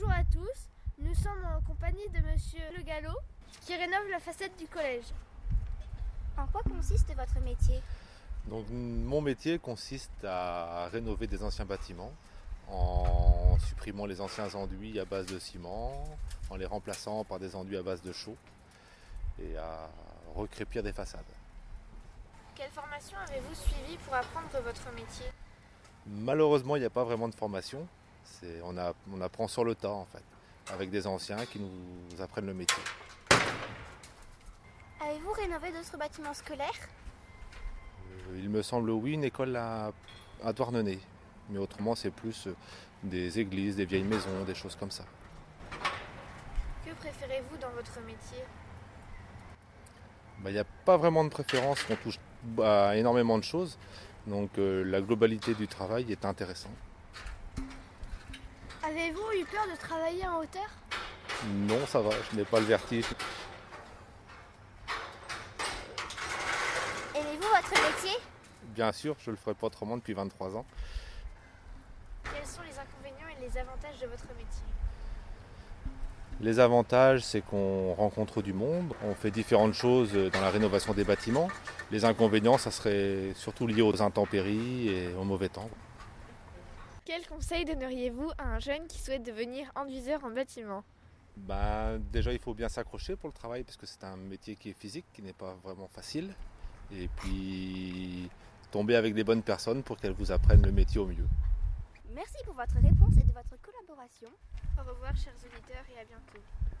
Bonjour à tous, nous sommes en compagnie de Monsieur Le Gallo qui rénove la façade du collège. En quoi consiste votre métier ? Donc, mon métier consiste à rénover des anciens bâtiments en supprimant les anciens enduits à base de ciment, en les remplaçant par des enduits à base de chaux et à recrépir des façades. Quelle formation avez-vous suivie pour apprendre votre métier ? Malheureusement, il n'y a pas vraiment de formation. On apprend sur le tas en fait, avec des anciens qui nous apprennent le métier. Avez-vous rénové d'autres bâtiments scolaires ? Il me semble oui, une école à Douarnenez. Mais autrement, c'est plus des églises, des vieilles maisons, des choses comme ça. Que préférez-vous dans votre métier ? Il n'y a pas vraiment de préférence, on touche à énormément de choses. Donc la globalité du travail est intéressante. Avez-vous eu peur de travailler en hauteur ? Non, ça va, je n'ai pas le vertige. Aimez-vous votre métier ? Bien sûr, je ne le ferai pas autrement depuis 23 ans. Quels sont les inconvénients et les avantages de votre métier ? Les avantages, c'est qu'on rencontre du monde, on fait différentes choses dans la rénovation des bâtiments. Les inconvénients, ça serait surtout lié aux intempéries et au mauvais temps. Quel conseil donneriez-vous à un jeune qui souhaite devenir enduiseur en bâtiment ? Déjà, il faut bien s'accrocher pour le travail parce que c'est un métier qui est physique, qui n'est pas vraiment facile. Et puis, tomber avec des bonnes personnes pour qu'elles vous apprennent le métier au mieux. Merci pour votre réponse et de votre collaboration. Au revoir chers auditeurs et à bientôt.